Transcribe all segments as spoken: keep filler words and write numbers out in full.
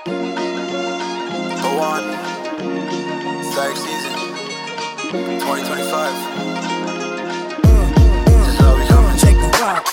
Go on. Static season. twenty twenty-five. This is how we coming. Take the rock.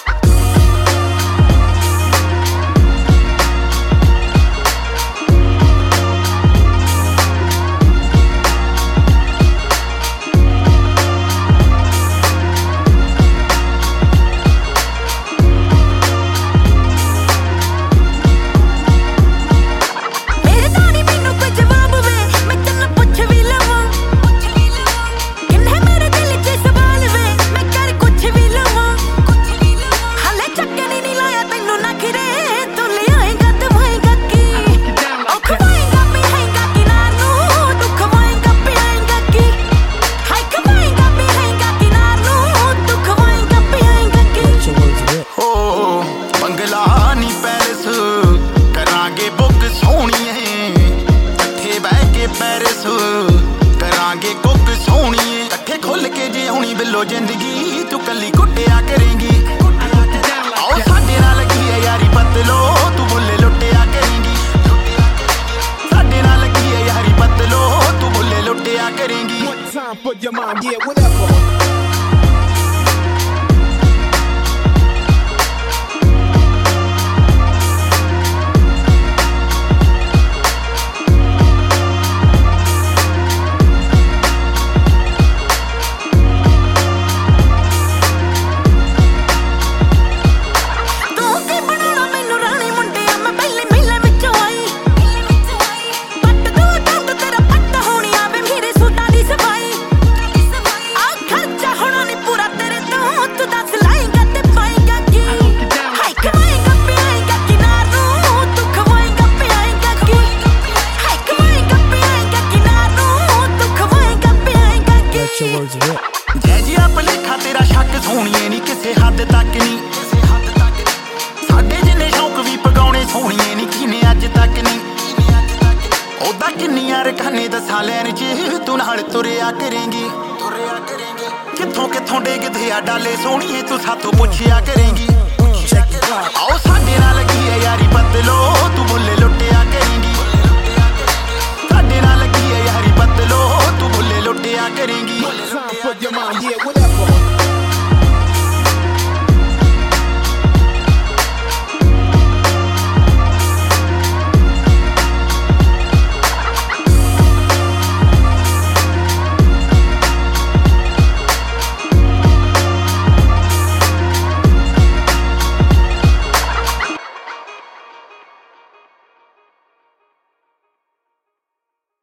Paris ਕਰਾਂਗੇ ਕੁੱਕ ਸੋਹਣੀਏ ਇਕੱਠੇ ਖੁੱਲ ਕੇ ਜੇ ਹੁਣੀ ਬਿੱਲੋ ਜ਼ਿੰਦਗੀ ਤੂੰ ਕੱਲੀ ਕੁੱਟਿਆ ਕਰੇਂਗੀ ਆਓ ਸਾਡੇ ਨਾਲ ਲੱਗੀ ਐ ਯਾਰੀ ਪਤਲੋ ਤੂੰ ਬੁੱਲੇ ਲੁੱਟਿਆ ਕਰੇਂਗੀ ਸਾਡੇ ਨਾਲ ਲੱਗੀ ਐ ਯਾਰੀ ਪਤਲੋ ਤੂੰ ਬੁੱਲੇ ਲੁੱਟਿਆ ਕਰੇਂਗੀ ਜੈ ਜੀ ਭਲੇਖਾ ਤੇਰਾ ਸ਼ੱਕ ਸੋਹਣੀਏ ਨੀ ਕਿਸੇ ਹੱਦ ਤੱਕ ਨੀ ਸਾਡੇ ਜਿੰਨੇ ਸ਼ੌਕ ਵੀ ਪਗਾਉਣੇ ਸੋਹਣੀਏ ਨੀ ਕਿਨੇ ਅੱਜ ਤੱਕ ਨੀ ਉਹਦਾ ਕਿੰਨੀਆਂ ਰਖਾਨੇ ਦਸਾਂ ਲੈਣ ਚ ਤੂੰ ਨਾਲ ਤੁਰਿਆ ਕਰੇਂਗੀ ਕਿੱਥੋਂ ਕਿੱਥੋਂ ਡੇਗਦੇ ਆ ਡਾਲੇ ਸੋਹਣੀਏ ਤੂੰ ਸਾਥੋਂ ਪੁੱਛਿਆ ਕਰੇਂਗੀ ਆਓ ਸਾਡੇ ਨਾਲ